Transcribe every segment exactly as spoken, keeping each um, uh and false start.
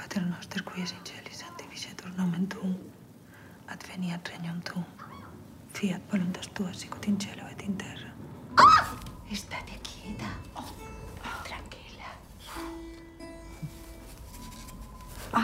Pater noster, qui es in celis, sanctificetur nomen tuum. Adveniat regnum tuum. Fiat voluntas tua, sicut in cielo et in terra. ¡Ah! Estate quieta. Oh, tranquila. Ah,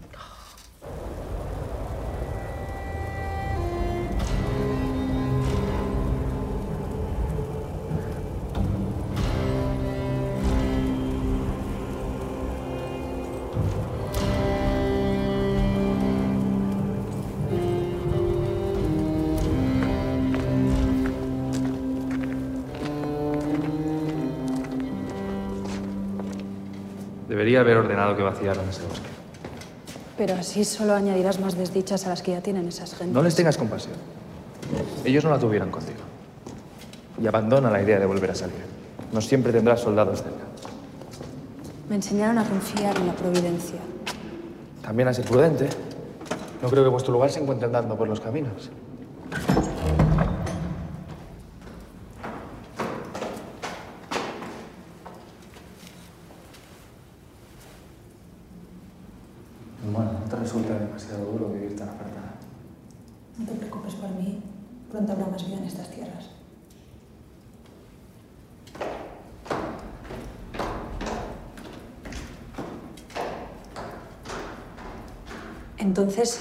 Debería haber ordenado que vaciaran ese bosque. Pero así solo añadirás más desdichas a las que ya tienen esas gentes. No les tengas compasión. Ellos no la tuvieron contigo. Y abandona la idea de volver a salir. No siempre tendrás soldados cerca. Me enseñaron a confiar en la providencia. También a ser prudente. No creo que vuestro lugar se encuentre andando por los caminos. Bueno, no te resulta demasiado duro vivir tan apartada. No te preocupes por mí. Pronto habrá más vida en estas tierras. Entonces...